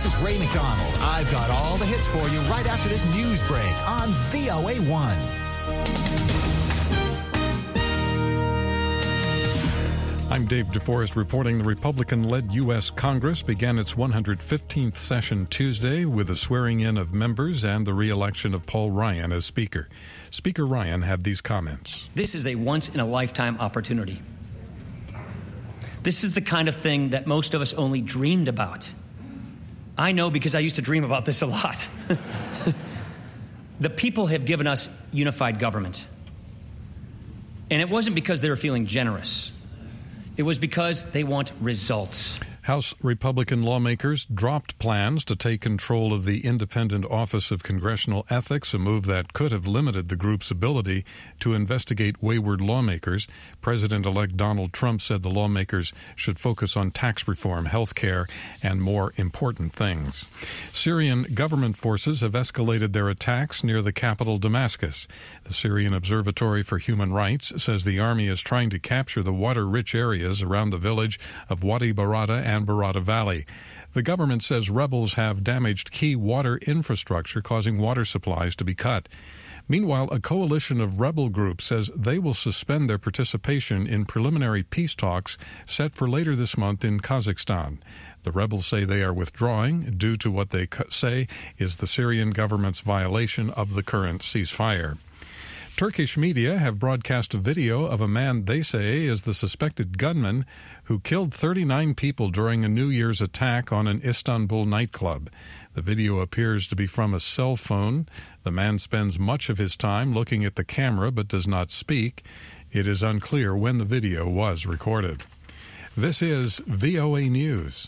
This is Ray McDonald. I've got all the hits for you right after this news break on VOA1. I'm Dave DeForest reporting. The Republican-led U.S. Congress began its 115th session Tuesday with the swearing-in of members and the re-election of Paul Ryan as Speaker. Speaker Ryan had these comments. This is a once-in-a-lifetime opportunity. This is the kind of thing that most of us only dreamed about. I know because I used to dream about this a lot. The people have given us unified government. And it wasn't because they were feeling generous. It was because they want results. House Republican lawmakers dropped plans to take control of the Independent Office of Congressional Ethics, a move that could have limited the group's ability to investigate wayward lawmakers. President-elect Donald Trump said the lawmakers should focus on tax reform, health care, and more important things. Syrian government forces have escalated their attacks near the capital, Damascus. The Syrian Observatory for Human Rights says the army is trying to capture the water-rich areas around the village of Wadi Barada and Barada Valley. The government says rebels have damaged key water infrastructure, causing water supplies to be cut. Meanwhile, a coalition of rebel groups says they will suspend their participation in preliminary peace talks set for later this month in Kazakhstan. The rebels say they are withdrawing due to what they say is the Syrian government's violation of the current ceasefire. Turkish media have broadcast a video of a man they say is the suspected gunman who killed 39 people during a New Year's attack on an Istanbul nightclub. The video appears to be from a cell phone. The man spends much of his time looking at the camera but does not speak. It is unclear when the video was recorded. This is VOA News.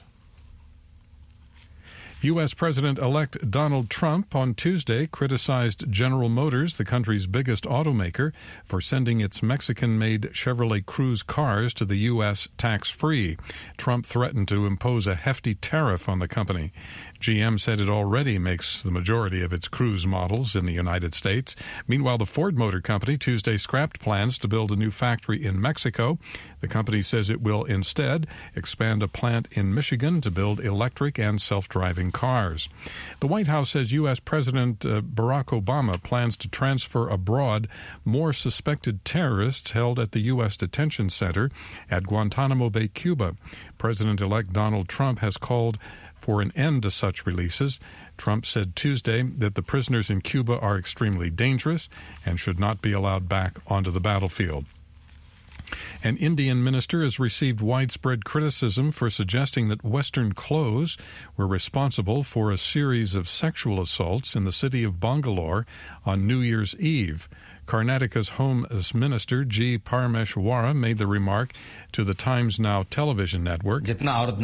U.S. President-elect Donald Trump on Tuesday criticized General Motors, the country's biggest automaker, for sending its Mexican-made Chevrolet Cruze cars to the U.S. tax-free. Trump threatened to impose a hefty tariff on the company. GM said it already makes the majority of its Cruze models in the United States. Meanwhile, the Ford Motor Company Tuesday scrapped plans to build a new factory in Mexico. The company says it will instead expand a plant in Michigan to build electric and self-driving cars. The White House says U.S. President Barack Obama plans to transfer abroad more suspected terrorists held at the U.S. detention center at Guantanamo Bay, Cuba. President-elect Donald Trump has called for an end to such releases. Trump said Tuesday that the prisoners in Cuba are extremely dangerous and should not be allowed back onto the battlefield. An Indian minister has received widespread criticism for suggesting that Western clothes were responsible for a series of sexual assaults in the city of Bangalore on New Year's Eve. Karnataka's Home Minister G. Parameshwara made the remark to the Times Now television network. And Abu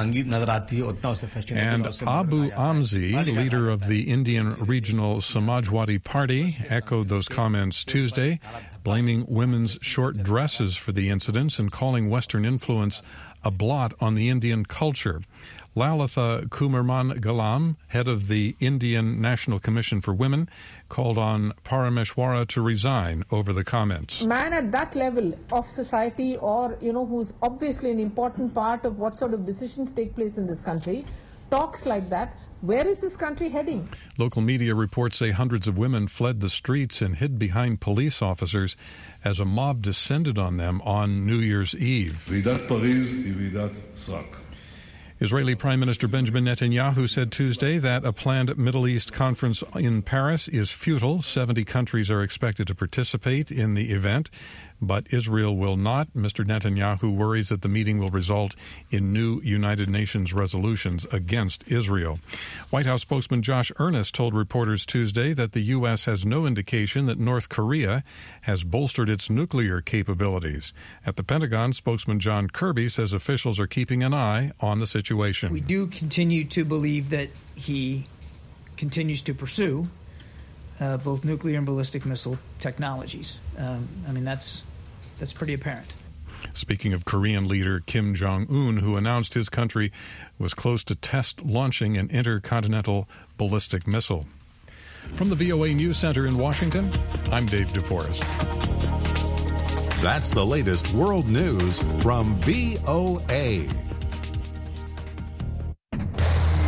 Amzi, leader of the Indian regional Samajwadi Party, echoed those comments Tuesday, blaming women's short dresses for the incidents and calling Western influence a blot on the Indian culture. Lalitha Kumarman Galam, head of the Indian National Commission for Women, called on Parameshwara to resign over the comments. Man at that level of society, or, who's obviously an important part of what sort of decisions take place in this country, talks like that. Where is this country heading? Local media reports say hundreds of women fled the streets and hid behind police officers as a mob descended on them on New Year's Eve. Israeli Prime Minister Benjamin Netanyahu said Tuesday that a planned Middle East conference in Paris is futile. 70 countries are expected to participate in the event, but Israel will not. Mr. Netanyahu worries that the meeting will result in new United Nations resolutions against Israel. White House spokesman Josh Earnest told reporters Tuesday that the U.S. has no indication that North Korea has bolstered its nuclear capabilities. At the Pentagon, spokesman John Kirby says officials are keeping an eye on the situation. We do continue to believe that he continues to pursue both nuclear and ballistic missile technologies. That's pretty apparent. Speaking of Korean leader Kim Jong-un, who announced his country was close to test launching an intercontinental ballistic missile. From the VOA News Center in Washington, I'm Dave DeForest. That's the latest world news from VOA.